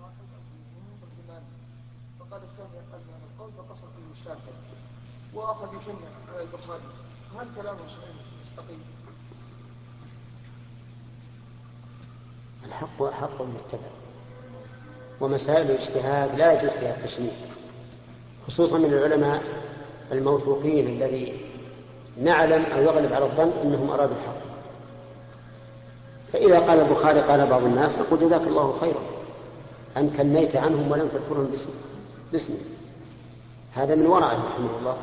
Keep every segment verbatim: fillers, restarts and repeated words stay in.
فقال الثاني يقال هذا القول فقصر فيه الشافعي وأخذ يشنع على البخاري، هل كلامه صحيح مستقيم؟ الحق حق متبع، ومسائل الاجتهاد لا يجوز فيها التشنيع، خصوصا من العلماء الموثوقين الذي نعلم أو يغلب على الظن أنهم أرادوا الحق. فإذا قال البخاري قال بعض الناس نقول جزاك الله خيرا أن كنيت عنهم ولم تذكرهم باسمه، هذا من ورعه رحمه الله.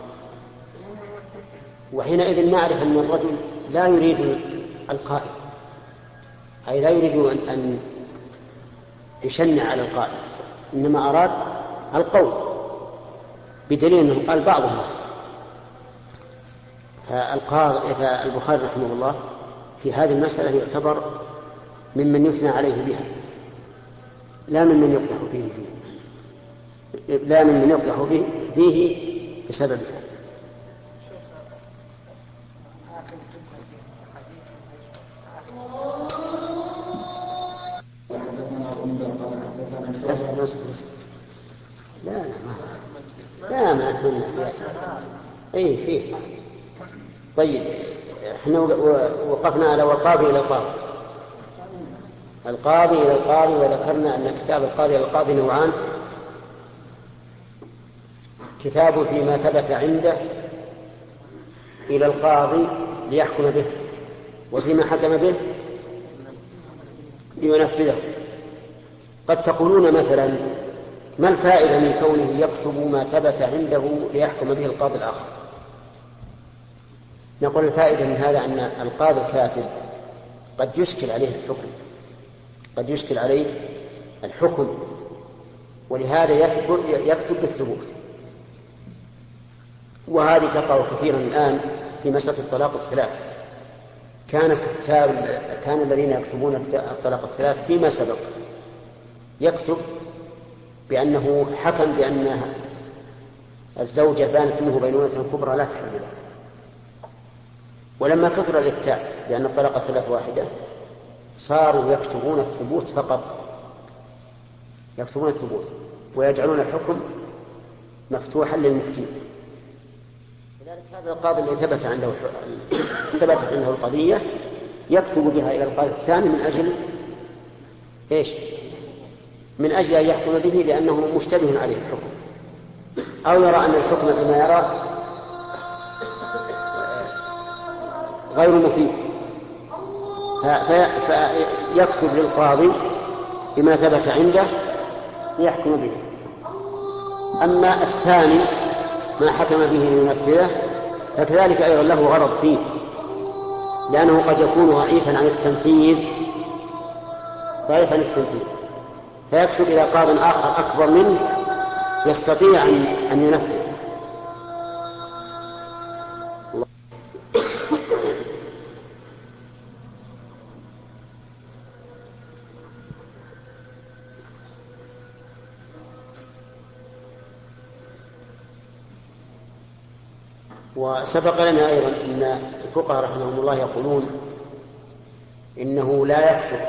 وحينئذ نعرف أن الرجل لا يريد القائل، أي لا يريد أن يشنع على القائل، إنما أراد القول، بدليل أنه قال بعض الناس. فالبخاري رحمه الله في هذه المسألة يعتبر ممن يثنى عليه بها، لا ممن يقدح فيه فيه لا ممن يقدح فيه بسببها. لا لا ما لا ما أتمنى فيها أي فيه. طيب احنا وقفنا على والقاضي إلى القاضي، القاضي إلى القاضي، وذكرنا أن كتاب القاضي إلى القاضي نوعان: كتاب فيما ثبت عنده إلى القاضي ليحكم به، وفيما حكم به لينفذه. قد تقولون مثلا ما الفائدة من كونه يكتب ما ثبت عنده ليحكم به القاضي الآخر؟ نقول الفائدة من هذا أن القاضي الكاتب قد يشكل عليه الحكم قد يشكل عليه الحكم ولهذا يكتب بالثبوت. وهذه تقع كثيرا الآن في مسألة الطلاق الثلاث. كان كتاب كان الذين يكتبون الطلاق الثلاث فيما سبق يكتب بأنه حكم بأن الزوجة بانت منه بينونة كبرى لا تحل له، ولما كثر الإفتاء بأن الطلاق الثلاث واحدة صاروا يكتبون الثبوت فقط، يكتبون الثبوت ويجعلون الحكم مفتوحا للمفتي. لذلك هذا القاضي الذي ثبت عنده ثبتت عنده القضية يكتب بها إلى القاضي الثاني من أجل إيش؟ من أجل أن يحكم به لأنه مشتبه عليه الحكم، أو يرى أن الحكم بما يرى غير مفيد، فيكتب للقاضي بما ثبت عنده ليحكم به. أما الثاني ما حكم به لينفذه فكذلك أيضا له غرض فيه، لأنه قد يكون ضعيفا عن التنفيذ ضعيفا عن التنفيذ فيكتب إلى قاض آخر أكبر منه يستطيع أن ينفذ. وسبق لنا أيضا أن الفقهاء رحمهم الله يقولون إنه لا يكتب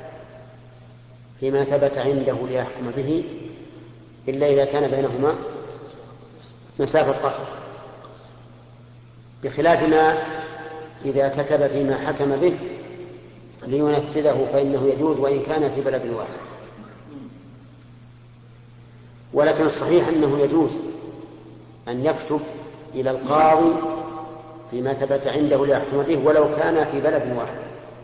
فيما ثبت عنده ليحكم به إلا إذا كان بينهما مسافة قصر، بخلاف ما إذا كتب فيما حكم به لينفذه فإنه يجوز وإن كان في بلد واحد. ولكن الصحيح أنه يجوز أن يكتب إلى القاضي فيما ثبت عنده ليحكم به ولو كان في بلد واحد،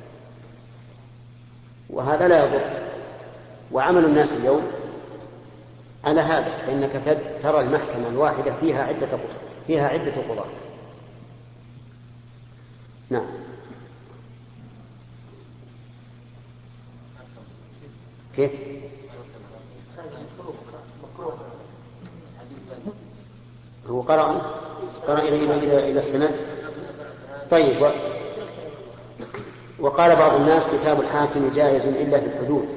وهذا لا يضر. وعمل الناس اليوم على هذا، فإنك ترى المحكمة الواحدة فيها عدة فيها عدة قضاة. نعم. كيف؟ هو قرأ قرأ إلى إلى إلى السند. طيب و... وقال بعض الناس كتاب الحاكم جائز إلا في الحدود.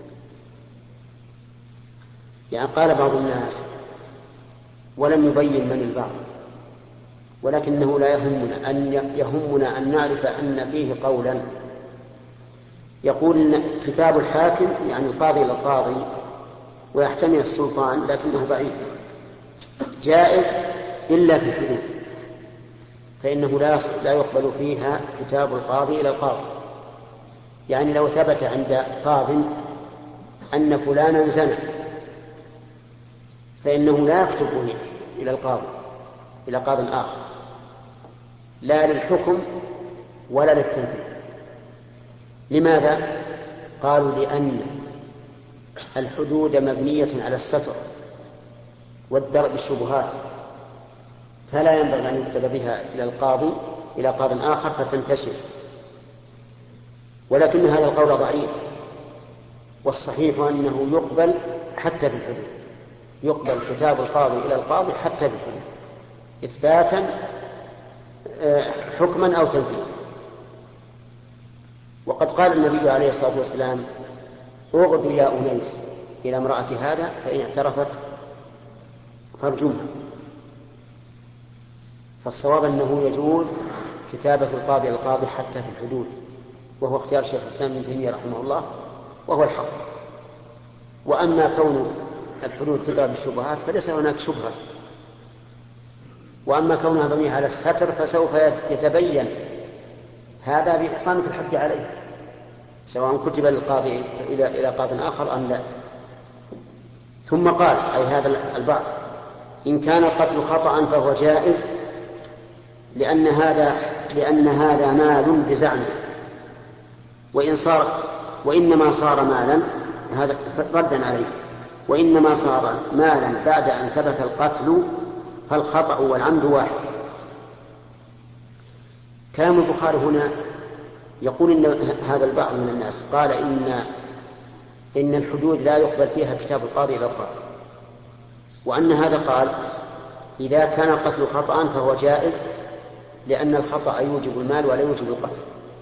يعني قال بعض الناس ولم يبين من البعض، ولكنه لا يهمنا أن يهمنا أن نعرف أن فيه قولا يقول إن كتاب الحاكم يعني القاضي إلى القاضي ويحتمل السلطان لكنه بعيد. جائز إلا في الحدود، فإنه لا لا يقبل فيها كتاب القاضي إلى القاضي. يعني لو ثبت عند قاض أن فلانا زنى فإنه لا يكتبه إلى القاضي إلى قاض آخر، لا للحكم ولا للتنفيذ. لماذا؟ قالوا لأن الحدود مبنية على الستر والدرء بالشبهات، فلا ينبغي أن يكتب بها إلى القاضي إلى قاض آخر فتنتشر. ولكن هذا القول ضعيف، والصحيح أنه يقبل حتى في الحدود، يقبل كتاب القاضي إلى القاضي حتى في الحدود إثباتا حكما أو تنفيذا. وقد قال النبي عليه الصلاة والسلام: اغد يا أنيس إلى امرأة هذا فإن اعترفت فارجمها. فالصواب أنه يجوز كتابة القاضي القاضي حتى في الحدود، وهو اختيار شيخ الإسلام ابن تيمية رحمه الله، وهو الحق. وأما كون الحدود تدرى بالشبهات فليس هناك شبهة، وأما كونها مبنية على الستر فسوف يتبين هذا بإقامة الحد عليه، سواء كتب للقاضي إلى إلى قاض آخر أم لا. ثم قال أي هذا البعض: إن كان القتل خطأ فهو جائز لأن هذا لأن هذا مال بزعمه، وإن صار وإنما صار مالا، هذا ردا عليه، وإنما صار مالا بعد أن ثبت القتل فالخطأ والعمد واحد. كلام البخاري هنا يقول إن هذا البعض من الناس قال إن إن الحدود لا يقبل فيها كتاب القاضي إلى القاضي، وأن هذا قال إذا كان القتل خطأ فهو جائز لأن الخطأ يوجب المال ولا يوجب القتل.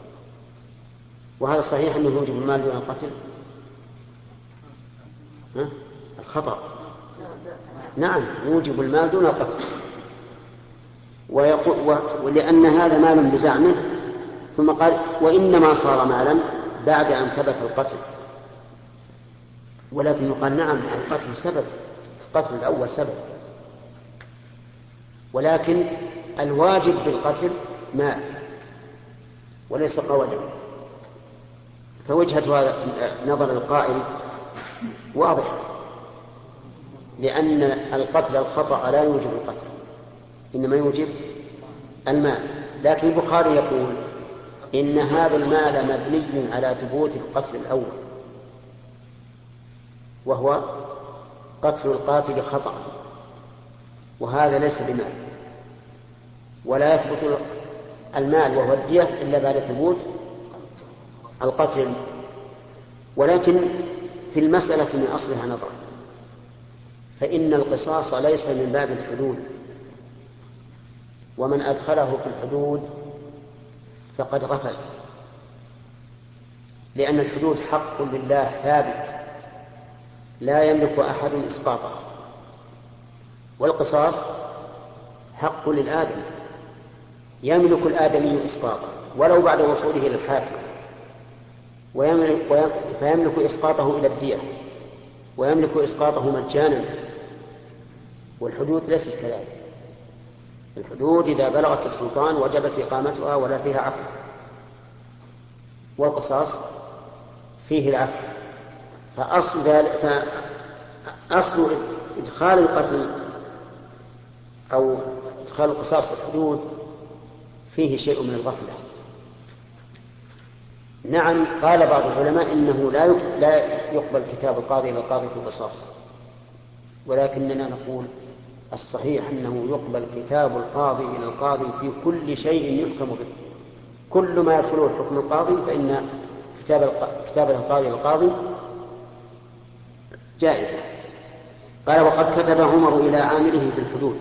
وهذا صحيح أنه يوجب المال دون القتل. ها؟ الخطأ نعم يوجب المال دون القتل، ويقول ولأن هذا مال بزعمه. ثم قال وإنما صار مالا بعد أن ثبت القتل. ولكن يقال نعم القتل سبب، القتل الأول سبب، ولكن الواجب بالقتل مال وليس قولا. فوجهة هذا نظر القائل واضح، لأن القتل الخطأ لا يوجب القتل إنما يوجب المال. لكن البخاري يقول إن هذا المال مبني على ثبوت القتل الأول، وهو قتل القاتل خطأ، وهذا ليس بمال، ولا يثبت المال وهو الدية إلا بعد ثبوت القتل. ولكن في المسألة من أصلها نظر، فإن القصاص ليس من باب الحدود، ومن أدخله في الحدود فقد غفل، لأن الحدود حق لله ثابت لا يملك أحد إسقاطه، والقصاص حق للآدم يملك الآدمي إسقاطه ولو بعد وصوله إلى الحاكم، ويملك فيملك إسقاطه إلى الدية، ويملك إسقاطه مجانا. والحدود ليست كذلك، الحدود إذا بلغت السلطان وجبت إقامتها ولا فيها عفو، والقصاص فيه العفو. فأصل, فأصل إدخال القتل أو إدخال القصاص في الحدود فيه شيء من الغفلة. نعم قال بعض العلماء إنه لا يقبل كتاب القاضي إلى القاضي في القصاص، ولكننا نقول الصحيح أنه يقبل كتاب القاضي إلى القاضي في كل شيء يحكم به، كل ما يدخله حكم القاضي فإن كتاب القاضي إلى القاضي جائزة. قال وقد كتب عمر إلى عامله في الحدود،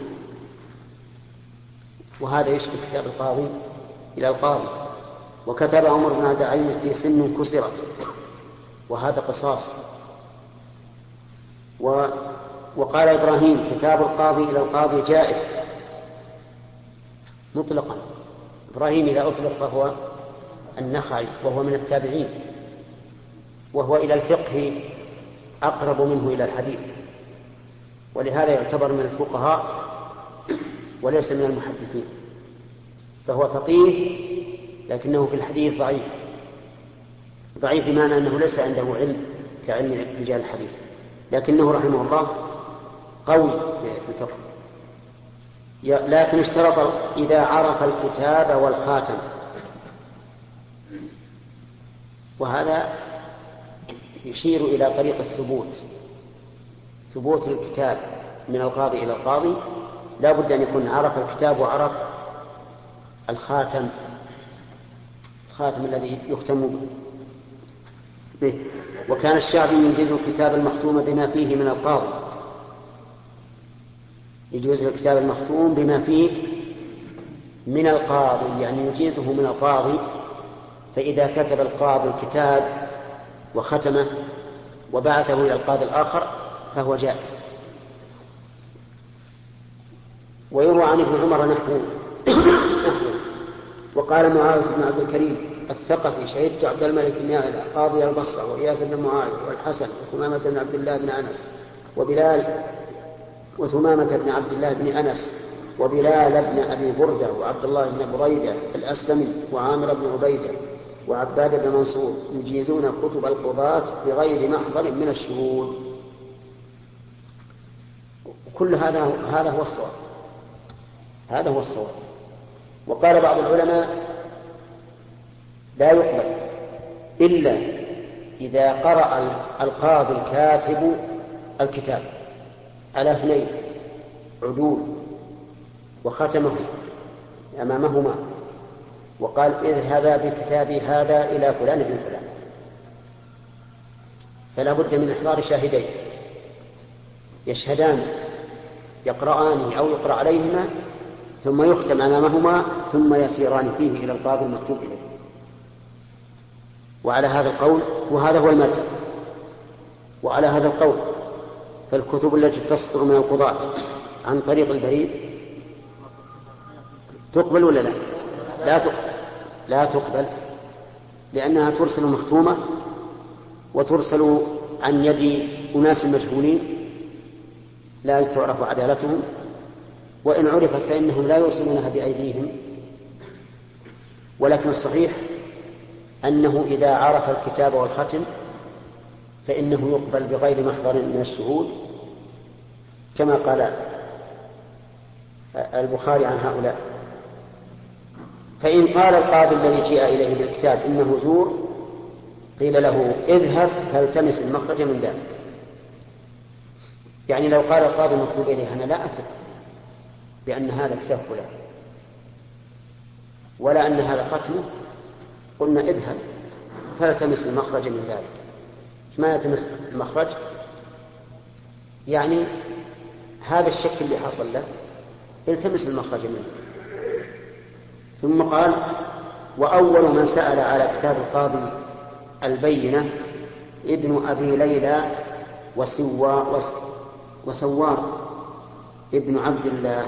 وهذا يشبه كتاب القاضي إلى القاضي. وكتب عمر بن عبد العزيز في سن كسرت، وهذا قصاص. و وقال إبراهيم كتاب القاضي إلى القاضي جائز مطلقا. إبراهيم إذا أطلق فهو النخعي وهو من التابعين، وهو إلى الفقه أقرب منه إلى الحديث، ولهذا يعتبر من الفقهاء وليس من المحدثين، فهو فقيه لكنه في الحديث ضعيف، ضعيف بمعنى أنه ليس عنده علم كعلم رجال الحديث، لكنه رحمه الله قوي في الفقه. لكن اشترط إذا عرف الكتاب والخاتم، وهذا يشير إلى طريق الثبوت، ثبوت الكتاب من القاضي إلى القاضي لا بد أن يكون عرف الكتاب وعرف الخاتم، الخاتم الذي يختم به. وكان الشعبي يجيز الكتاب المختوم بما فيه من القاضي، يجوز الكتاب المختوم بما فيه من القاضي، يعني يجيزه من القاضي، فإذا كتب القاضي الكتاب وختمه وبعثه إلى القاضي الآخر فهو جائز. ويروى عن ابن عمر نحوه. وقال معاوية بن عبد الكريم الثقفي: شهدت عبد الملك بن يعلى قاضي البصرة وإياس بن معاوية والحسن وثمامة بن عبد الله بن أنس وبلال وثمامة بن عبد الله بن أنس وبلال بن أبي بردة وعبد الله بن بريدة الأسلمي وعامر بن عبيدة وعباد بن منصور يجيزون كتب القضاة بغير محضر من الشهود. كل هذا هذا هو الصواب، هذا هو الصواب. وقال بعض العلماء: لا يقبل إلا إذا قرأ القاضي الكاتب الكتاب على اثنين عدول وختمه أمامهما وقال: اذهبا بكتابي هذا إلى فلان بن فلان، فلا بد من إحضار شاهدين يشهدان يقرآن أو يقرأ عليهما، ثم يختم أمامهما، ثم يسيران فيه إلى القاضي المكتوب إليه. وعلى هذا القول، وهذا هو المذهب، وعلى هذا القول فالكتب التي تصدر من القضاة عن طريق البريد تقبل ولا لا؟ لا تقبل، لا تقبل، لأنها ترسل مختومة وترسل عن يد أناس مجهولين لا تعرف عدالتهم، وإن عرفت فإنهم لا يوصلونها بأيديهم. ولكن الصحيح أنه إذا عرف الكتاب والختم فإنه يقبل بغير محضر من الشهود، كما قال البخاري عن هؤلاء. فإن قال القاضي الذي جاء إليه بالكتاب إنه زور، قيل له: اذهب فالتمس المخرج من ذلك. يعني لو قال القاضي المكتوب إليه: أنا لا أثق بأن هذا كتاب فلان ولا أن هذا ختمه، قلنا: اذهب فالتمس المخرج من ذلك. ما يلتمس المخرج؟ يعني هذا الشك اللي حصل له التمس المخرج منه. ثم قال: وأول من سأل على كتاب القاضي البينة ابن أبي ليلى وسوا وسوار ابن عبد الله،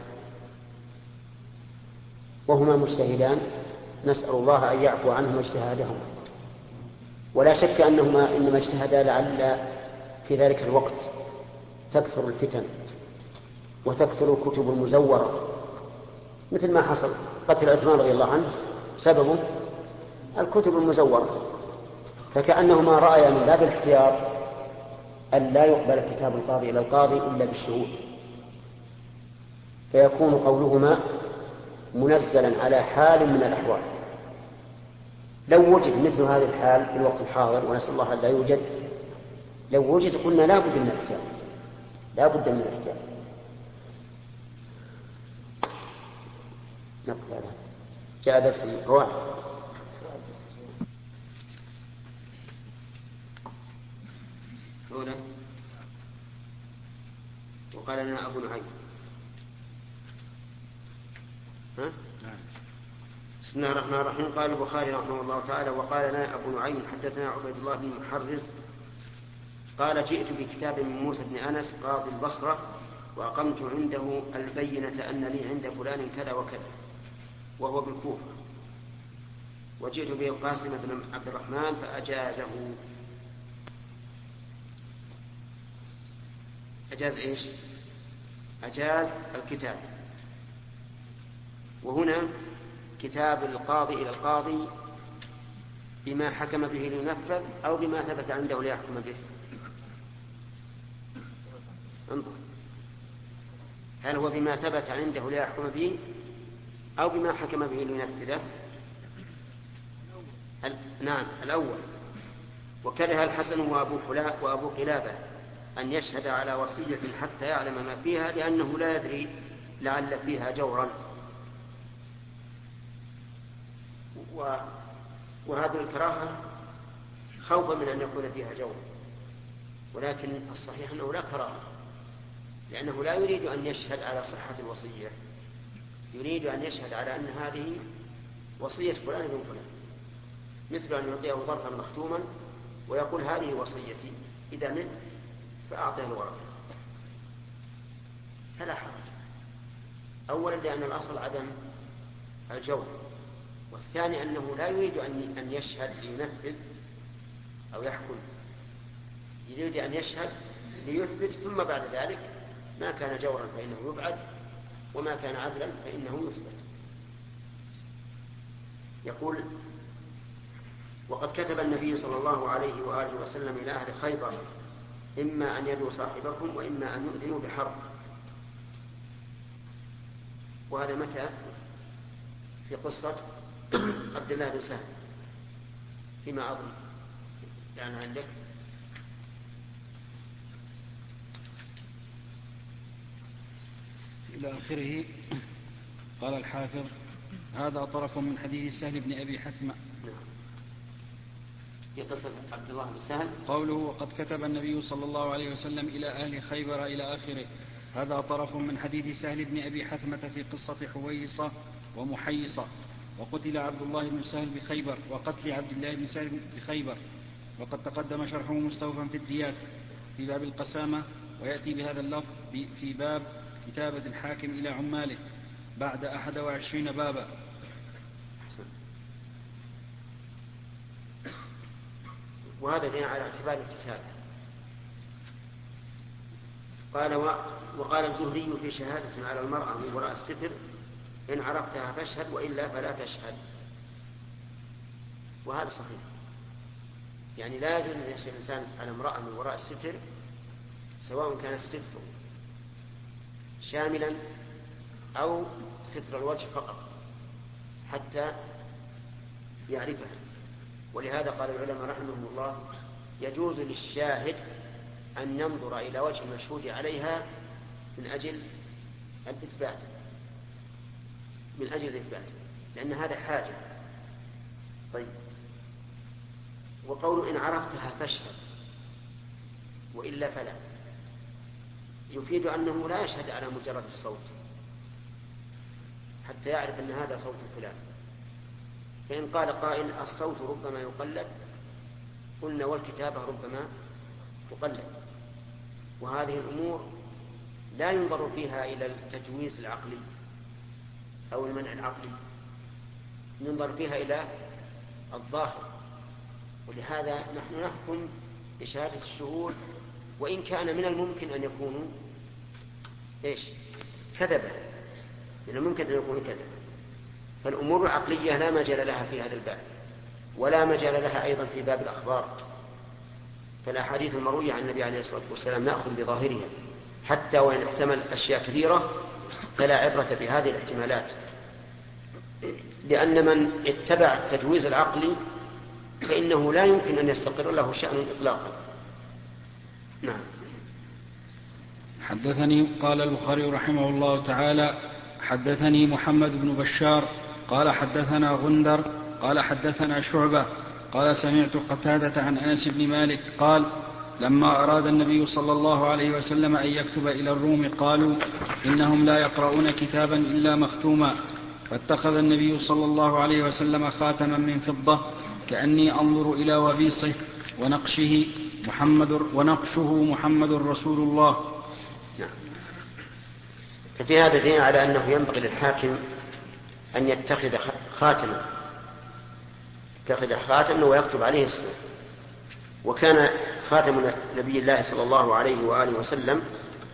وهما مجتهدان، نسأل الله أن يعفو عنهما اجتهادهما. ولا شك أنهما إنما اجتهدا لعل في ذلك الوقت تكثر الفتن وتكثر الكتب المزورة، مثل ما حصل قتل عثمان رضي الله عنه سببه الكتب المزورة، فكأنهما رأيا من باب الاحتياط أن لا يقبل كتاب القاضي إلى القاضي إلا بالشهود، فيكون قولهما منزلا على حال من الأحوال. لو وجد مثل هذه الحال في الوقت الحاضر، ونسأل الله أن لا يوجد، لو وجد قلنا لا بد من الاحتياط، لا بد من الاحتياط. نقل هذا جاء درس القواعد. هنا وقال لنا أبو نعيم. ها؟ بسم الله الرحمن الرحيم. قال البخاري رحمه الله تعالى: وقال لنا أبو نعيم حدثنا عبيد الله بن محرز قال: جئت بكتاب من موسى بن أنس قاضي البصرة وأقمت عنده البينة أن لي عند فلان كذا وكذا، وهو بالكوفة، وجئت به القاسم بن عبد الرحمن فأجازه. أجاز إيش؟ أجاز الكتاب. وهنا كتاب القاضي إلى القاضي بما حكم به لينفذ أو بما ثبت عنده ليحكم به. انظر، هل هو بما ثبت عنده ليحكم به أو بما حكم به لينفذه؟ نعم الأول. وكره الحسن وأبو, وأبو قلابة أن يشهد على وصية حتى يعلم ما فيها لأنه لا يدري لعل فيها جورا. وهذه الكراهة خوفا من أن يكون فيها جور، ولكن الصحيح أنه لا كراهة، لأنه لا يريد أن يشهد على صحة الوصية، يريد أن يشهد على أن هذه وصية فلان بن فلان، مثل أن يعطيه ظرفا مختوما ويقول هذه وصيتي إذا مت فأعطيه الورقة، فلا حرج. أولا لأن الأصل عدم الجور، والثاني أنه لا يريد أن يشهد لينفذ أو يحكم، يريد أن يشهد ليثبت، ثم بعد ذلك ما كان جورا فإنه يبعد، وما كان عدلا فإنه يثبت. يقول: وقد كتب النبي صلى الله عليه وآله وسلم إلى أهل خيبر: إما أن يدوا صاحبكم وإما أن يؤذنوا بحرب. وهذا متى؟ في قصة عبد الله بن سهل فيما أظن، يعني عندك إلى آخره. قال الحافظ: هذا طرف من حديث سهل بن أبي حثمة. في قصة عبد الله بن سهل قوله: وقد كتب النبي صلى الله عليه وسلم إلى أهل خيبر إلى آخره. هذا طرف من حديث سهل بن أبي حثمة في قصة حويصة ومحيصة. وقتل عبد الله بن سهل بخيبر، وقتل عبد الله بن سهل بخيبر، وقد تقدم شرحه مستوفا في الديات في باب القسامة، ويأتي بهذا اللفظ في باب كتابة الحاكم إلى عماله بعد أحد وعشرين بابا. وهذا دين على اعتبار الكتابة. قال: وقال الزهري في شهادة على المرأة من وراء الستر: إن عرفتها فاشهد وإلا فلا تشهد. وهذا صحيح، يعني لا يجوز أن يشهد الإنسان على امرأة من وراء الستر، سواء كان الستر شاملا أو ستر الوجه فقط حتى يعرفها. ولهذا قال العلماء رحمهم الله: يجوز للشاهد أن ينظر إلى وجه المشهود عليها من أجل الإثبات، من أجل الإثبات، لأن هذا حاجة. طيب، وقول إن عرفتها فاشهد وإلا فلا، يفيد أنه لا يشهد على مجرد الصوت حتى يعرف أن هذا صوت فلان. فإن قال قائل: الصوت ربما يقلد، قلنا والكتابة ربما تقلد. وهذه الأمور لا ينظر فيها إلى التجويز العقلي أو المنع العقلي، ينظر فيها إلى الظاهر. ولهذا نحن نحكم بشهادة الشهود وإن كان من الممكن أن يكونوا إيش؟ كذبة، من الممكن أن يكونوا كذبة. فالأمور العقلية لا مجال لها في هذا الباب، ولا مجال لها أيضا في باب الأخبار. فالأحاديث المروية عن النبي عليه الصلاة والسلام نأخذ بظاهرها، حتى وإن احتمل أشياء كثيرة فلا عبرة بهذه الاحتمالات، لأن من اتبع التجويز العقلي فإنه لا يمكن أن يستقر له شأن إطلاقا. نعم. حدثني قال البخاري رحمه الله تعالى: حدثني محمد بن بشار قال حدثنا غندر قال حدثنا شعبة قال سمعت قتادة عن أنس بن مالك قال: لما أراد النبي صلى الله عليه وسلم أن يكتب إلى الروم قالوا: إنهم لا يقرؤون كتابا إلا مختوما، فاتخذ النبي صلى الله عليه وسلم خاتما من فضة كأني أنظر إلى وبيصه ونقشه محمد ونقشه محمد رسول الله. نعم. ففي هذا دليل على أنه ينبغي للحاكم أن يتخذ خاتما، يتخذ خاتما ويكتب عليه اسمه. وكان خاتم نبي الله صلى الله عليه وآله وسلم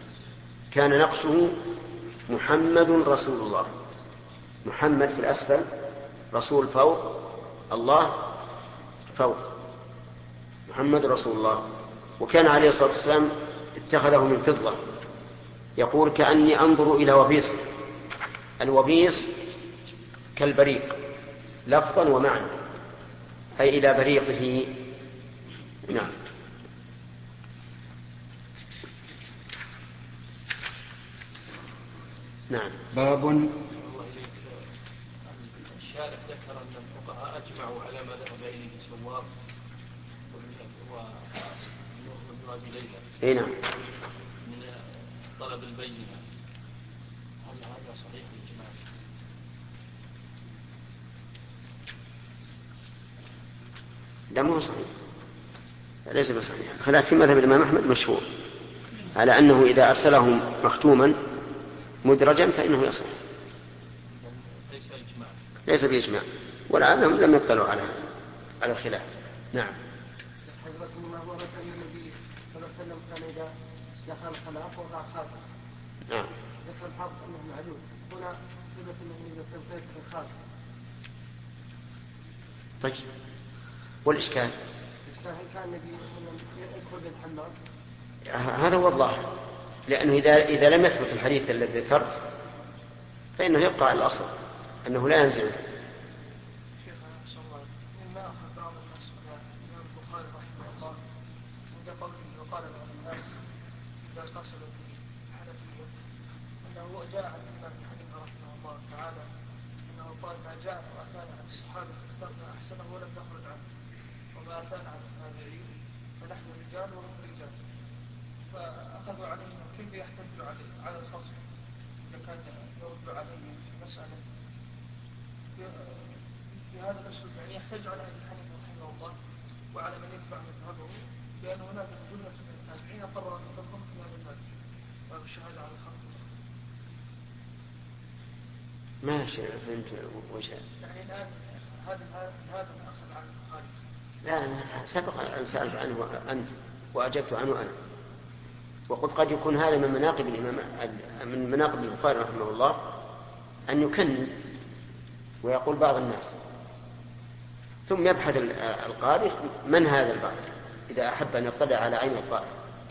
كان نقشه محمد رسول الله، محمد في الأسفل، رسول فوق، الله فوق، محمد رسول الله. وكان عليه الصلاة والسلام اتخذه من فضة، يقول كأني أنظر إلى وبيص. الوبيص كالبريق لفظا ومعنى، أي إلى بريقه. نعم. نعم. باب. الشارع ذكر أن الفقهاء أجمعوا على ما ذهب إليه سوار وابن أبي ليلى. إيه نعم. من طلب البينة، هل هذا صحيح الإجماع؟ لا مو صحيح، ليس بصحيح. خلاف في مذهب الإمام أحمد مشهور على أنه إذا أرسله مختوما مدرجا فإنه يصح، ليس إجماع، ليس بإجماع، ولعلهم لم يطلعوا على على الخلاف. نعم. حضرتكم ما ورد أن النبي صلى الله عليه وسلم كان إذا دخل الخلاف وضع خاتم. نعم. ذكر الحافظ أنه معلوم، هنا ثبت أن النبي صلى الله عليه وسلم الخاتم. طيب، والإشكال؟ الإشكال هل كان النبي صلى الله عليه وسلم يدخل بالحمام؟ هذا هو الظاهر، لأنه إذا إذا لم يثبت الحديث الذي ذكرت فإنه يبقى على الأصل أنه لا ينزعه. شيخ أحسن الله، مما أخذ بعض الناس من الإمام البخاري رحمه الله عند قوله وقال بعض الناس إذا قصدوا بالحنفية أنه جاء عن الإمام حنيفة رحمه الله تعالى أنه قال ما جاء وأتانا عن الصحابة فاخترنا أحسنه ولم نخرج عنه، وما أتانا عن التابعين فنحن رجال وهم رجال. فأخذوا عليه كيف يحتج عليه على الخصم إذا كان يرد عليه في مسألة في هذا الأسلوب، يعني يحتج على أبي حنيفة رحمه الله وعلى من يتبع مذهبه لأن هناك جملة من التابعين قرروا أن يفضلهم في هذا المذهب وهذا الشهادة على الخلق. ما فهمت وجه. يعني الآن هذا هذا أخذ عن البخاري. لا، أنا سبق أن سألت عنه أنت وأجبت عنه أنا، وقد قد يكون هذا من مناقب الإمام من مناقب البخاري رحمه الله أن يكنن ويقول بعض الناس، ثم يبحث القارئ من هذا البعض إذا أحب أن يطلع على عين القارئ.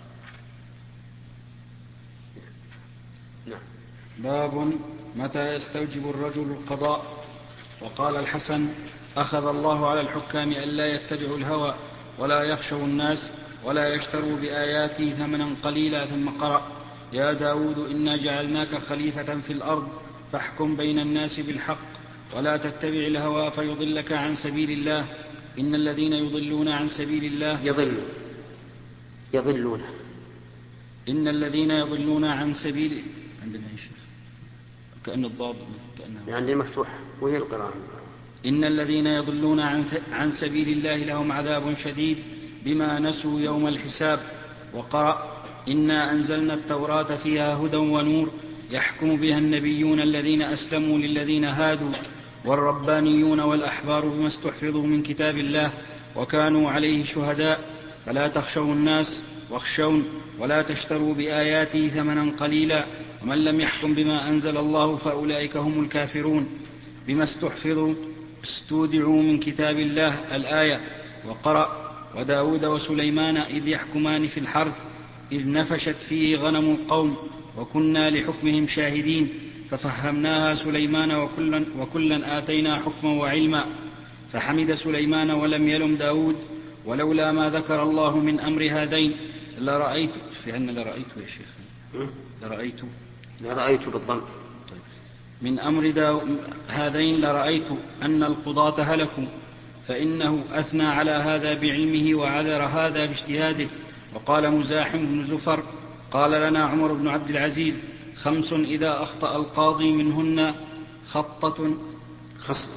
نعم. باب متى يستوجب الرجل القضاء. وقال الحسن أخذ الله على الحكام ألا يتبعوا الهوى ولا يخشوا الناس ولا يشتروا بآياته ثمنا قليلا، ثم قرأ يا داود إنا جعلناك خليفة في الأرض فاحكم بين الناس بالحق ولا تتبع الهوى فيضلك عن سبيل الله إن الذين يضلون عن سبيل الله يضلون يضلون إن الذين يضلون عن سبيل عندنا يا شيخ كأن الضاد كأنه يعني مفتوحة وهي القراءة إن الذين يضلون عن, عن سبيل الله لهم عذاب شديد بما نسوا يوم الحساب. وقرأ إنا أنزلنا التوراة فيها هدى ونور يحكم بها النبيون الذين أسلموا للذين هادوا والربانيون والأحبار بما استحفظوا من كتاب الله وكانوا عليه شهداء فلا تخشوا الناس واخشون ولا تشتروا بآياته ثمنا قليلا ومن لم يحكم بما أنزل الله فأولئك هم الكافرون بما استحفظوا استودعوا من كتاب الله الآية. وقرأ وداود وسليمان إذ يحكمان في الحرث إذ نفشت فيه غنم القوم وكنا لحكمهم شاهدين ففهمناها سليمان وكلا, وكلا آتينا حكما وعلما فحمد سليمان ولم يلم داود ولولا ما ذكر الله من أمر هذين لرأيت في عنا لرأيت يا شيخ لرأيت لرأيت بالضم طيب. من أمر داو... هذين لرأيت أن القضاة هلكوا فإنه أثنى على هذا بعلمه وعذر هذا باجتهاده. وقال مزاحم بن زفر قال لنا عمر بن عبد العزيز خمس إذا أخطأ القاضي منهن خطة خصلة.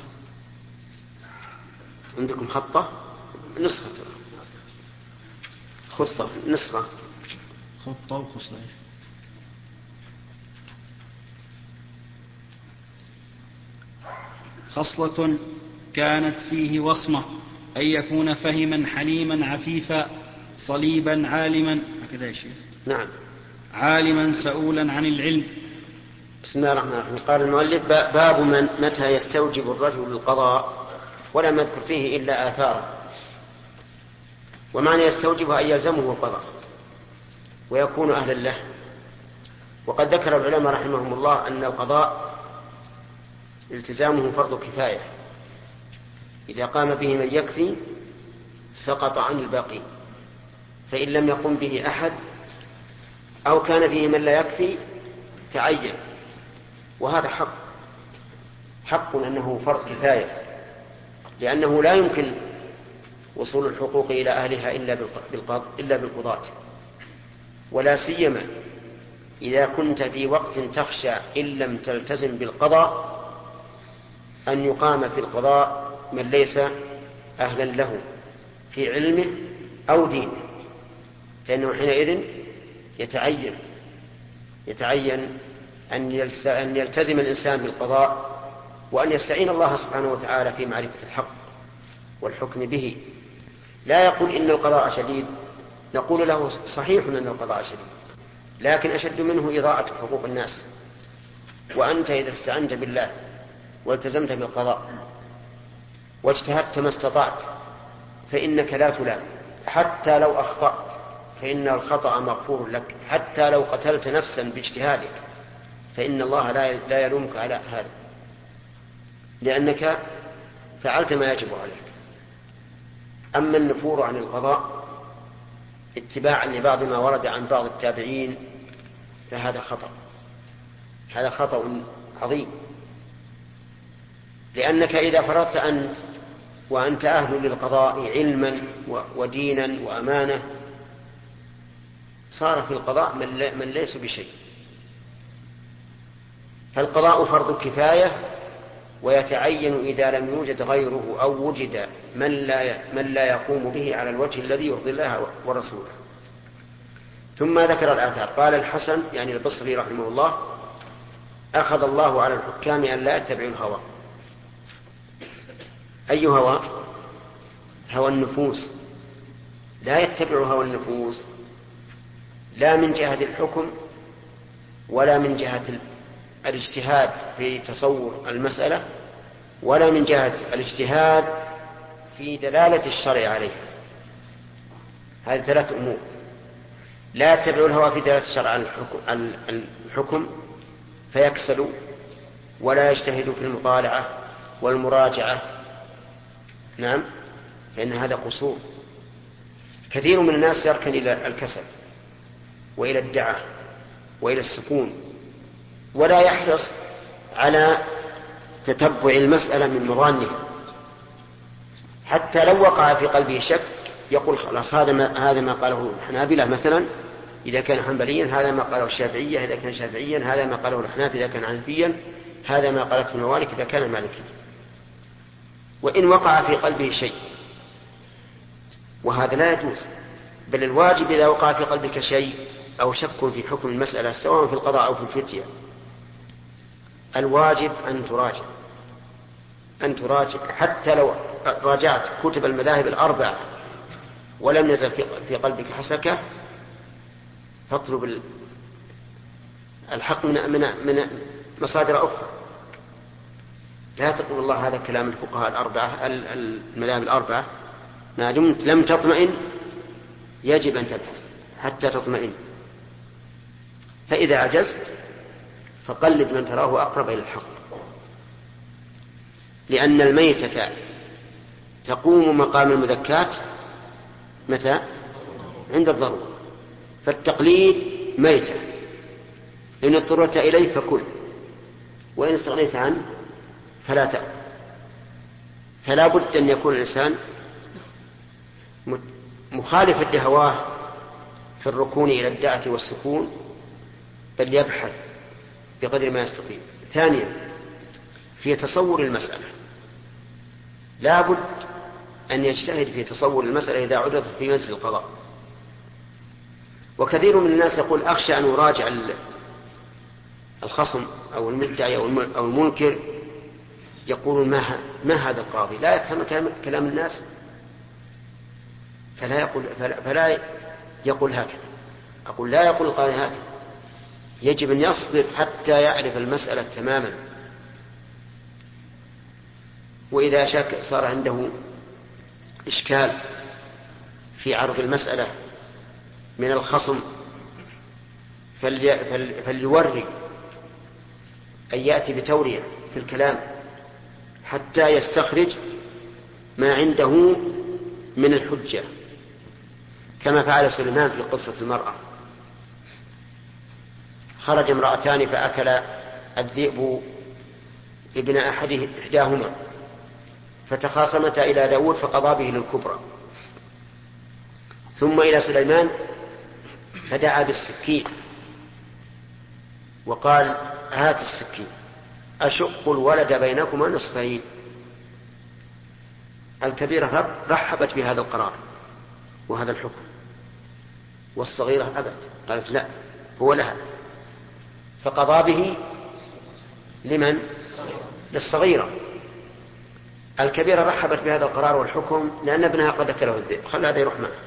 عندكم خطة نسخة خصلة نسخة خطة وخصلة خصلة كانت فيه وصمة أن يكون فهما حليما عفيفا صليبا عالما هكذا يا شيخ. نعم. عالما سؤولا عن العلم. بسم الله الرحمن الرحيم. قال المؤلف: باب من متى يستوجب الرجل القضاء ولم يذكر فيه إلا آثاره. ومعنى يستوجب أن يلزمه القضاء ويكون أهلا له. وقد ذكر العلماء رحمهم الله أن القضاء التزامه فرض كفاية، إذا قام به من يكفي سقط عن الباقي، فإن لم يقم به أحد أو كان فيه من لا يكفي تعين، وهذا حق حق أنه فرض كفاية، لأنه لا يمكن وصول الحقوق إلى أهلها إلا بالقضاة، ولا سيما إذا كنت في وقت تخشى إن لم تلتزم بالقضاء أن يقام في القضاء من ليس أهلا له في علمه أو دينه، فإنه حينئذ يتعين يتعين أن يلتزم الإنسان بالقضاء وأن يستعين الله سبحانه وتعالى في معرفة الحق والحكم به. لا يقول إن القضاء شديد، نقول له صحيح أن القضاء شديد، لكن أشد منه إضاءة حقوق الناس. وأنت إذا استعنت بالله والتزمت بالقضاء واجتهدت ما استطعت فإنك لا تلام، حتى لو أخطأت فإن الخطأ مغفور لك، حتى لو قتلت نفسا باجتهادك فإن الله لا يلومك على هذا، لأنك فعلت ما يجب عليك. أما النفور عن القضاء اتباعا لبعض ما ورد عن بعض التابعين فهذا خطأ، هذا خطأ عظيم، لأنك إذا فرضت أنت وأنت أهل للقضاء علما ودينا وأمانة صار في القضاء من ليس بشيء. فالقضاء فرض كفاية، ويتعين إذا لم يوجد غيره أو وجد من لا من لا يقوم به على الوجه الذي يرضي الله ورسوله. ثم ذكر الآثار. قال الحسن يعني البصري رحمه الله: أخذ الله على الحكام أن لا يتبعوا الهوى. أي هوى؟ هوى النفوس. لا يتبعوا هوى النفوس، لا من جهة الحكم ولا من جهة الاجتهاد في تصور المسألة ولا من جهة الاجتهاد في دلالة الشرع عليه. هذه ثلاث أمور: لا يتبعوا الهوى في دلالة الشرع عن الحكم فيكسلوا، ولا يجتهدوا في المطالعة والمراجعة، نعم، فإن هذا قصور. كثير من الناس يركن إلى الكسل وإلى الدعاء وإلى السكون، ولا يحرص على تتبع المسألة من مظانها، حتى لو وقع في قلبه شك يقول خلاص هذا ما, هذا ما قاله الحنابلة مثلا إذا كان حنبليا، هذا ما قاله الشافعية إذا كان شافعيا، هذا ما قاله الأحناف إذا كان حنفيا، هذا ما قالته المالك إذا كان مالكي. وإن وقع في قلبه شيء، وهذا لا يجوز، بل الواجب إذا وقع في قلبك شيء أو شك في حكم المسألة سواء في القضاء أو في الفتية، الواجب أن تراجع أن تراجع حتى لو راجعت كتب المذاهب الأربعة ولم يزل في قلبك حسكة، فاطلب الحق من من مصادر أخرى. لا تقول الله هذا كلام الفقهاء الأربعة المذاهب الأربعة، ما دمت لم تطمئن يجب أن تبحث حتى تطمئن. فإذا عجزت فقلد من تراه أقرب إلى الحق، لأن الميتة تقوم مقام المذكات متى؟ عند الضرورة. فالتقليد ميتة، إن اضطررت إليه فكل، وإن استغنيت عنه فلا تأكل. فلا بد أن يكون الإنسان مخالفا لهواه في الركون إلى الدعة والسكون، بل يبحث بقدر ما يستطيع. ثانيا في تصور المسألة، لا بد أن يجتهد في تصور المسألة إذا عرضت في مجلس القضاء. وكثير من الناس يقول أخشى أن أراجع الخصم أو المدعي أو المنكر، يقولون ما, ما هذا القاضي لا يفهم كلام الناس، فلا يقول, فلا, فلا يقول هكذا. أقول لا يقول القاضي هكذا، يجب أن يصبر حتى يعرف المسألة تماما. وإذا شك صار عنده إشكال في عرض المسألة من الخصم فلي فليوري أن يأتي بتورية في الكلام حتى يستخرج ما عنده من الحجة، كما فعل سليمان في قصة المرأة. خرج امرأتان فأكل الذئب ابن أحد إحداهما فتخاصمتا إلى داود فقضى به للكبرى، ثم إلى سليمان فدعا بالسكين وقال هات السكين أشق الولد بينكما نصفين. الكبيرة رحبت بهذا القرار وهذا الحكم، والصغيرة أبت قالت لا هو لها، فقضى به لمن؟ للصغيرة. الكبيرة رحبت بهذا القرار والحكم لأن ابنها قد أكله الذئب، خلى هذا يروح معه.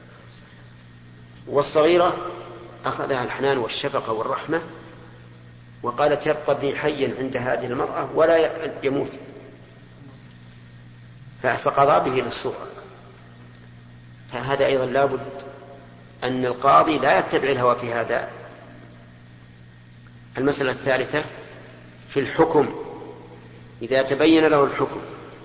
والصغيرة أخذها الحنان والشفقة والرحمة وقالت يبقى ابني حيا عند هذه المرأة ولا يموت، فقضى به للصغرى. فهذا أيضا لابد أن القاضي لا يتبع الهوى في هذا. المسألة الثالثة في الحكم، إذا تبين له الحكم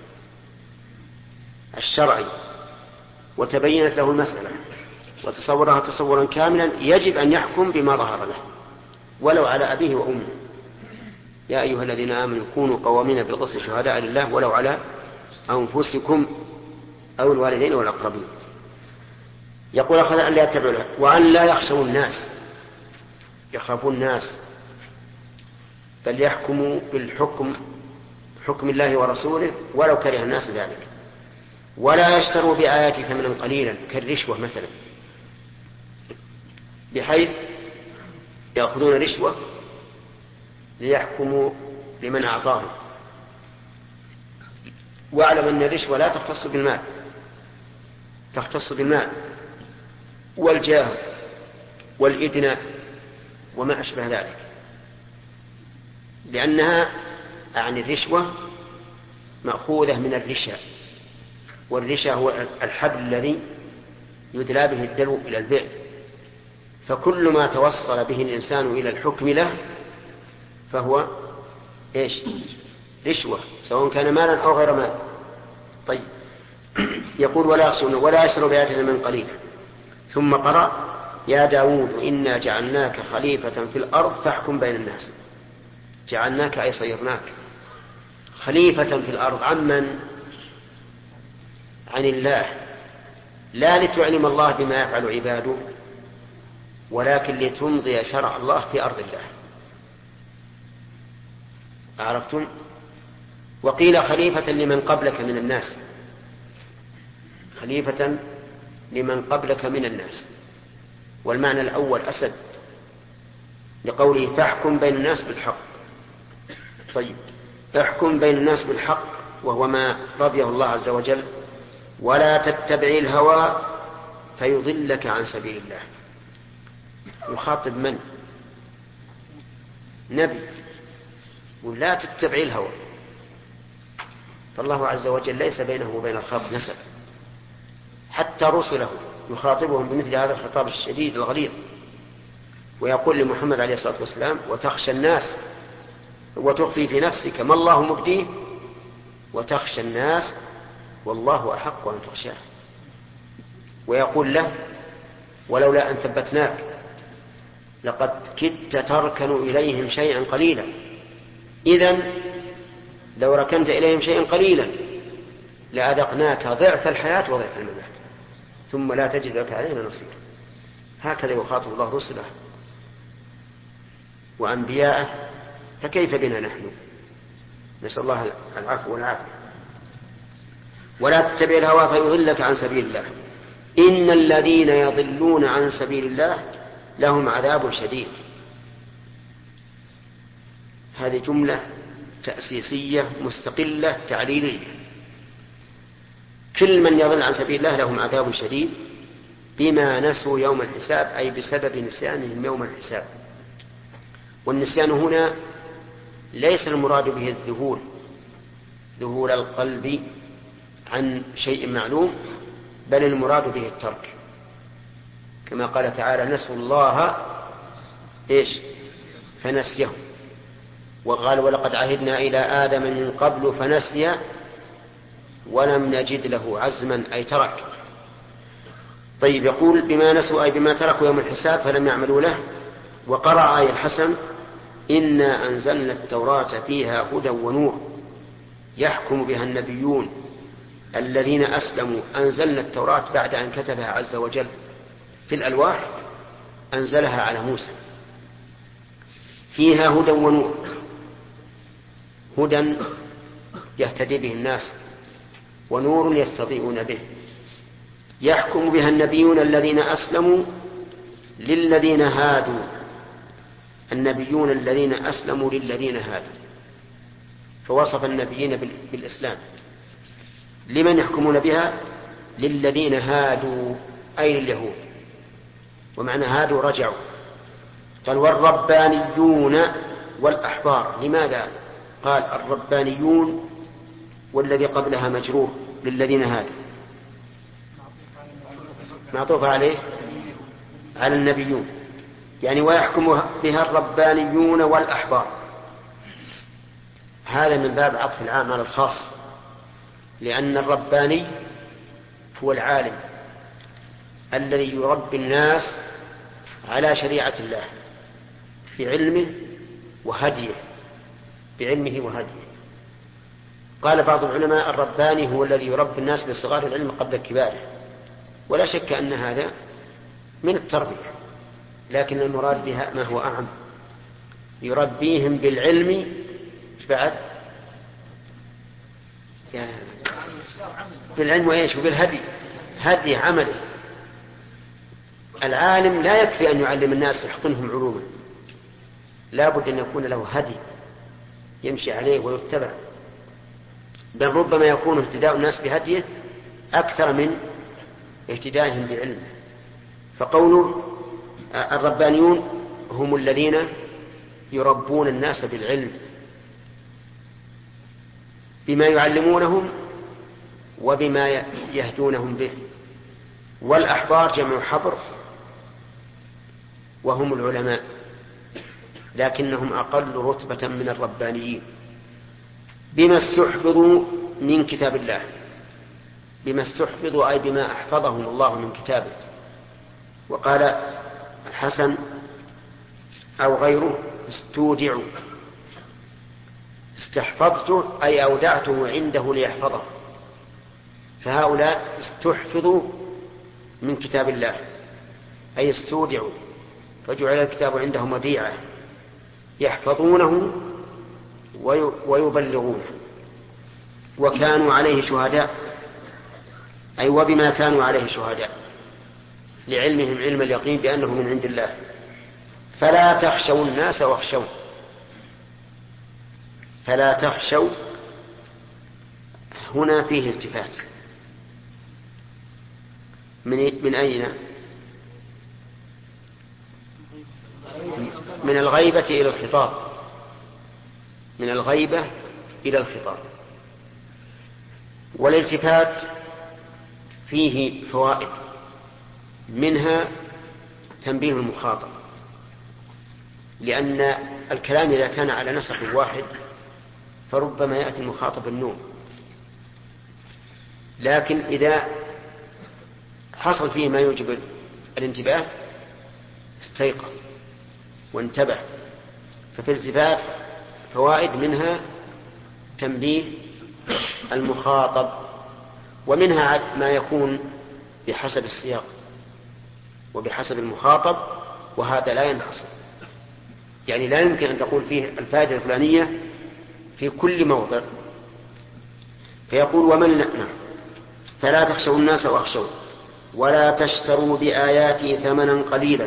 الشرعي وتبينت له المسألة وتصورها تصورا كاملا يجب أن يحكم بما ظهر له ولو على أبيه وأمه. يا أيها الذين آمنوا كونوا قوامين بالقسط شهداء لله ولو على أنفسكم أو الوالدين والأقربين. يقول أخذ أن لا يتبعوا له وأن لا يخشوا الناس، يخافون الناس، بل يحكموا بالحكم حكم الله ورسوله ولو كره الناس ذلك. ولا يشتروا بآيات ثمنا قليلا كالرشوة مثلا، بحيث يأخذون رشوة ليحكموا لمن أعطاهم. واعلم أن الرشوة لا تختص بالمال، تختص بالمال والجاه والإدناء وما أشبه ذلك، لأنها عن الرشوة مأخوذة من الرشا، والرشا هو الحبل الذي يدلى به الدلو إلى البئر، فكل ما توصل به الإنسان إلى الحكم له فهو إيش؟ رشوة، سواء كان مالا أو غير مال. طيب يقول ولا يخشون ولا يشتروا بآياتنا من قليل. ثم قرأ يا داود إنا جعلناك خليفة في الأرض فاحكم بين الناس. جعلناك أي صيرناك خليفة في الأرض، عمن؟ عن الله، لا لتعلم الله بما يفعل عباده ولكن لتمضي شرع الله في أرض الله. عرفتم؟ وقيل خليفة لمن قبلك من الناس، خليفة لمن قبلك من الناس، والمعنى الأول أسد لقوله فاحكم بين الناس بالحق. طيب احكم بين الناس بالحق وهو ما رضيه الله عز وجل، ولا تتبع الهوى فيضلك عن سبيل الله. يخاطب من؟ نبي، ولا تتبع الهوى، فالله عز وجل ليس بينه وبين الخلق نسب، حتى رسله يخاطبهم بمثل هذا الخطاب الشديد الغليظ، ويقول لمحمد عليه الصلاة والسلام وتخشى الناس وتخفي في نفسك ما الله مبديه وتخشى الناس والله أحق أن تخشاه. ويقول له ولولا أن ثبتناك لقد كدت تركن إليهم شيئا قليلا، إذن لو ركنت إليهم شيئا قليلا لأذقناك ضعف الحياة وضعف الممات ثم لا تجد لك علينا نصير. هكذا يخاطب الله رسله وأنبياءه، فكيف بنا نحن؟ نسأل الله العفو والعافية. ولا تتبع الهوى فيضلك عن سبيل الله إن الذين يضلون عن سبيل الله لهم عذاب شديد. هذه جملة تأسيسية مستقلة تعليلية. كل من يضل عن سبيل الله لهم عذاب شديد بما نسوا يوم الحساب، أي بسبب نسيانهم يوم الحساب. والنسيان هنا ليس المراد به الذهول ذهول القلب عن شيء معلوم، بل المراد به الترك، كما قال تعالى نسوا الله إيش فنسيهم، وقال ولقد عهدنا إلى آدم من قبل فنسي ولم نجد له عزما أي ترك. طيب، يقول بما نسوا أي بما تركوا يوم الحساب فلم يعملوا له. وقرأ آية الحسن إنا أنزلنا التوراة فيها هدى ونور يحكم بها النبيون الذين أسلموا. أنزلنا التوراة بعد أن كتبها عز وجل في الألواح، أنزلها على موسى فيها هدى ونور، هدى يهتدي به الناس ونور يستضيئون به، يحكم بها النبيون الذين أسلموا للذين هادوا، النبيون الذين أسلموا للذين هادوا، فوصف النبيين بالإسلام. لمن يحكمون بها؟ للذين هادوا أي لليهود، ومعنى هادوا رجعوا. قال والربانيون والأحبار. لماذا قال الربانيون والذي قبلها مجرور للذين هادوا؟ معطوف عليه على النبيون، يعني ويحكم بها الربانيون والأحبار. هذا من باب عطف العام على الخاص، لأن الرباني هو العالم الذي يربي الناس على شريعة الله بعلمه وهديه، بعلمه وهديه. قال بعض العلماء الرباني هو الذي يربي الناس بصغار العلم قبل كباره، ولا شك أن هذا من التربية، لكن المراد بها ما هو أعم، يربيهم بالعلم بعد بالعلم وإيش وبالهدي، هدي عمله. العالم لا يكفي أن يعلم الناس يحقنهم علوما، لا بد أن يكون له هدي يمشي عليه ويتبع، بل ربما يكون اهتداء الناس بهديه أكثر من اهتدائهم بعلمه. فقوله الربانيون هم الذين يربون الناس بالعلم بما يعلمونهم وبما يهدونهم به. والأحبار جمع حبر وهم العلماء، لكنهم أقل رتبة من الربانيين. بما استحفظوا من كتاب الله، بما استحفظوا أي بما أحفظهم الله من كتابه. وقال الحسن أو غيره استودعوا، استحفظته أي أودعته عنده ليحفظه، فهؤلاء استحفظوا من كتاب الله أي استودعوا، فجعل الكتاب عندهم وديعة يحفظونه ويبلغونه. وكانوا عليه شهداء أي وبما كانوا عليه شهداء، لعلمهم علم اليقين بأنه من عند الله. فلا تخشوا الناس واخشوا، فلا تخشوا هنا فيه التفات من من أين؟ من الغيبة إلى الخطاب، من الغيبة إلى الخطاب. والالتفات فيه فوائد، منها تنبيه المخاطب، لأن الكلام إذا كان على نسق واحد فربما يأتي المخاطب النوم، لكن إذا حصل فيه ما يوجب الانتباه استيقظ وانتبه. ففي الالتفات فوائد، منها تنبيه المخاطب، ومنها ما يكون بحسب السياق وبحسب المخاطب، وهذا لا ينحصر، يعني لا يمكن أن تقول فيه الفائدة الفلانية في كل موضع. فيقول ومن نعم فلا تخشوا الناس واخشوا ولا تشتروا بآياتي ثمنا قليلا،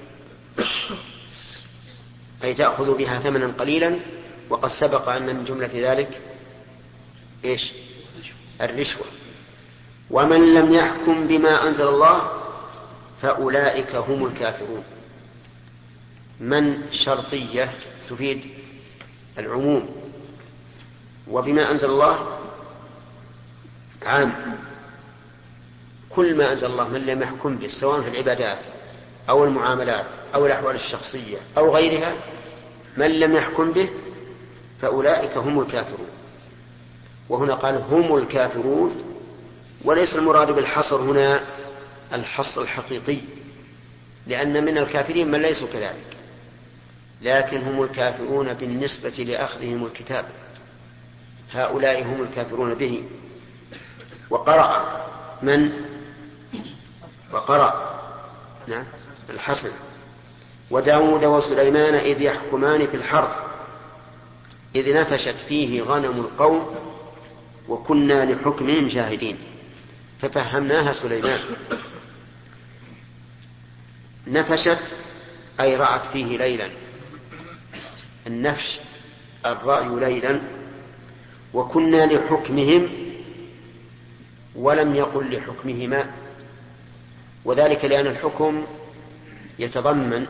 أي تأخذوا بها ثمنا قليلا. وقد سبق أن من جملة ذلك إيش؟ الرشوة. ومن لم يحكم بما أنزل الله فأولئك هم الكافرون. من شرطية تفيد العموم، وبما أنزل الله عام، كل ما أنزل الله من لم يحكم به سواء في العبادات أو المعاملات أو الأحوال الشخصية أو غيرها، من لم يحكم به فأولئك هم الكافرون. وهنا قال هم الكافرون، وليس المراد بالحصر هنا الحصر الحقيقي، لأن من الكافرين من ليسوا كذلك، لكن هم الكافرون بالنسبة لأخذهم الكتاب، هؤلاء هم الكافرون به. وقرأ من وقرأ نعم الحسن وداود وسليمان إذ يحكمان في الحرث إذ نفشت فيه غنم القوم وكنا لحكمهم شاهدين ففهمناها سليمان. نفشت أي رأت فيه ليلا، النفش الرأي ليلا، وكنا لحكمهم ولم يقل لحكمهما، وذلك لأن الحكم يتضمن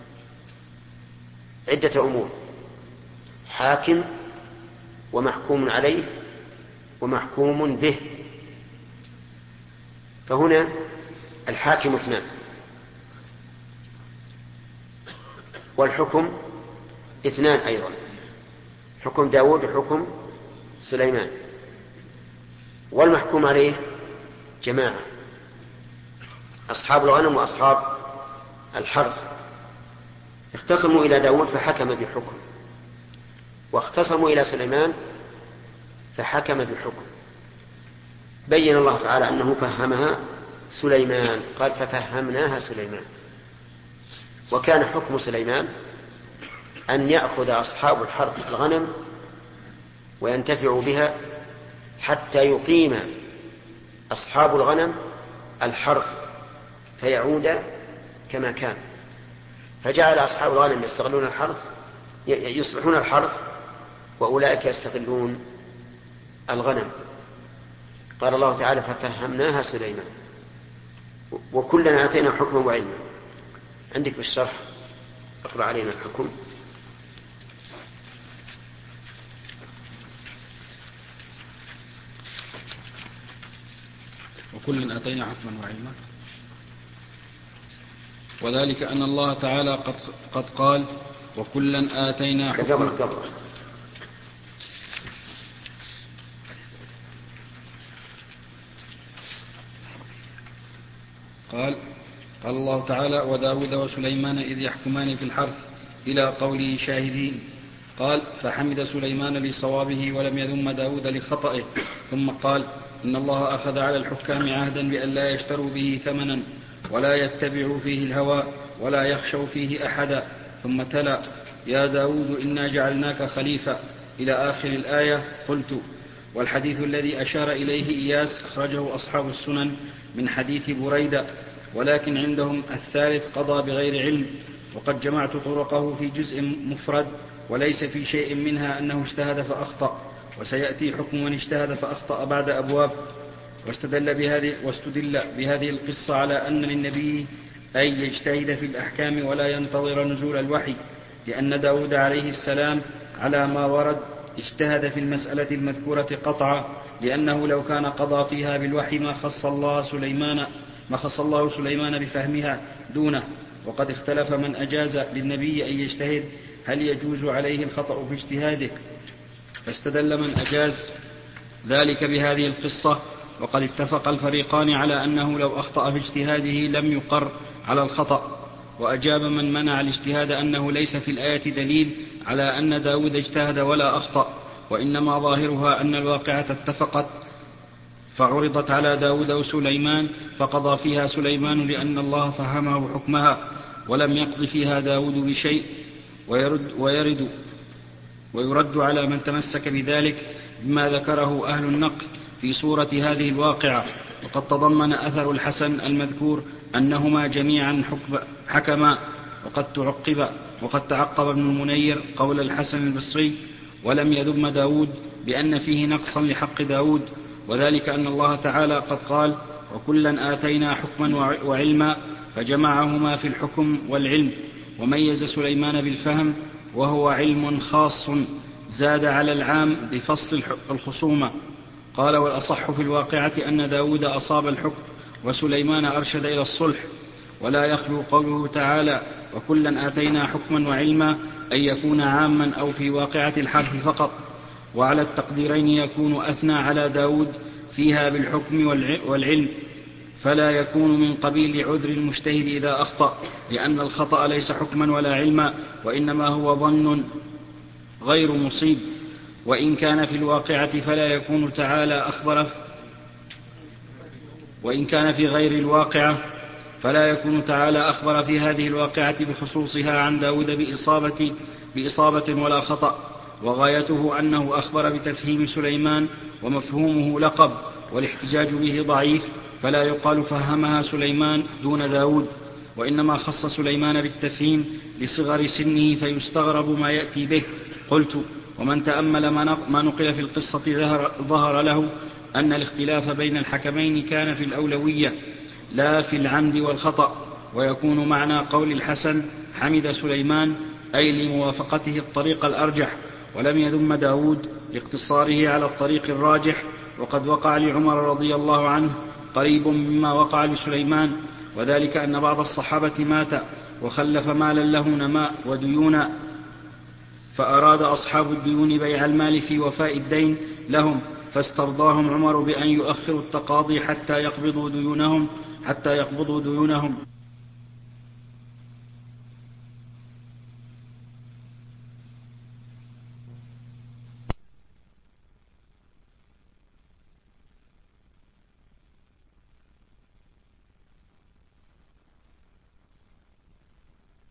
عدة أمور: حاكم ومحكوم عليه ومحكوم به. فهنا الحاكم اثنان والحكم اثنان أيضا، حكم داود وحكم سليمان، والمحكوم عليه جماعة، أصحاب الغنم وأصحاب الحرث. اختصموا إلى داود فحكم بحكم، واختصموا إلى سليمان فحكم بحكم. بين الله تعالى أنه فهمها سليمان، قال ففهمناها سليمان. وكان حكم سليمان أن يأخذ أصحاب الحرث الغنم وينتفعوا بها حتى يقيم أصحاب الغنم الحرث فيعود كما كان، فجعل أصحاب الغنم يستغلون الحرث يصلحون الحرث وأولئك يستغلون الغنم. قال الله تعالى ففهمناها سليمان وكلنا آتينا حكما وعلما. عندك بالشرح اقرأ علينا الحكم. وكلا آتينا حكما وعلما، وذلك أن الله تعالى قد, قد قال وكلا آتينا حكما. قبل قبل قال قال الله تعالى وداود وسليمان إذ يحكمان في الحرث إلى قوله شاهدين. قال فحمد سليمان لصوابه ولم يذم داود لخطئه، ثم قال إن الله أخذ على الحكام عهدا بأن لا يشتروا به ثمنا ولا يتبعوا فيه الهوى ولا يخشوا فيه أحدا. ثم تلا يا داود إنا جعلناك خليفة إلى آخر الآية. قلت والحديث الذي أشار إليه إياس أخرجه أصحاب السنن من حديث بريدة، ولكن عندهم الثالث قضى بغير علم، وقد جمعت طرقه في جزء مفرد وليس في شيء منها أنه اجتهد فأخطأ، وسيأتي حكم من اجتهد فأخطأ بعد أبواب. واستدل بهذه, واستدل بهذه القصة على أن للنبي أن يجتهد في الأحكام ولا ينتظر نزول الوحي، لأن داود عليه السلام على ما ورد اجتهد في المسألة المذكورة قطعا، لأنه لو كان قضى فيها بالوحي ما خص الله سليمان ما خص الله سليمان بفهمها دونه. وقد اختلف من أجاز للنبي أن يجتهد هل يجوز عليه الخطأ في اجتهاده، فاستدل من أجاز ذلك بهذه القصة. وقد اتفق الفريقان على أنه لو أخطأ في اجتهاده لم يقر على الخطأ. وأجاب من منع الاجتهاد أنه ليس في الآية دليل على أن داود اجتهد ولا أخطأ، وإنما ظاهرها أن الواقعة اتفقت فعرضت على داود وسليمان فقضى فيها سليمان لأن الله فهمه حكمها، ولم يقض فيها داود بشيء. ويرد, ويرد, ويرد على من تمسك بذلك بما ذكره أهل النقل في صورة هذه الواقعة. وقد تضمن أثر الحسن المذكور أنهما جميعا حكما. وقد تعقب وقد تعقب ابن المنير قول الحسن البصري ولم يذم داود بأن فيه نقصا لحق داود، وذلك أن الله تعالى قد قال وكلا آتينا حكما وعلما، فجمعهما في الحكم والعلم. وميز سليمان بالفهم وهو علم خاص زاد على العام بفصل الخصومة. قال: والأصح في الواقعة أن داود أصاب الحكم وسليمان أرشد إلى الصلح. ولا يخلو قوله تعالى: وكلا آتينا حكما وعلما أن يكون عاما أو في واقعة الحرث فقط، وعلى التقديرين يكون أثنى على داود فيها بالحكم والعلم، فلا يكون من قبيل عذر المجتهد إذا أخطأ، لأن الخطأ ليس حكما ولا علما، وإنما هو ظن غير مصيب. وإن كان في الواقعة فلا يكون تعالى أخبر وإن كان في غير الواقعة فلا يكون تعالى أخبر في هذه الواقعة بخصوصها عن داود بإصابة, بإصابة ولا خطأ، وغايته أنه أخبر بتفهيم سليمان ومفهومه لقب، والاحتجاج به ضعيف، فلا يقال فهمها سليمان دون داود، وإنما خص سليمان بالتفهيم لصغر سنه فيستغرب ما يأتي به. قلت: ومن تأمل ما نقل في القصة ظهر له أن الاختلاف بين الحكمين كان في الأولوية لا في العمد والخطأ، ويكون معنى قول الحسن حمد سليمان أي لموافقته الطريق الأرجح، ولم يذم داود لاقتصاره على الطريق الراجح. وقد وقع لعمر رضي الله عنه قريب مما وقع لسليمان، وذلك أن بعض الصحابة مات وخلف مالا له نماء وديونا، فأراد أصحاب الديون بيع المال في وفاء الدين لهم، فاسترضاهم عمر بأن يؤخروا التقاضي حتى يقبضوا ديونهم حتى يقبضوا ديونهم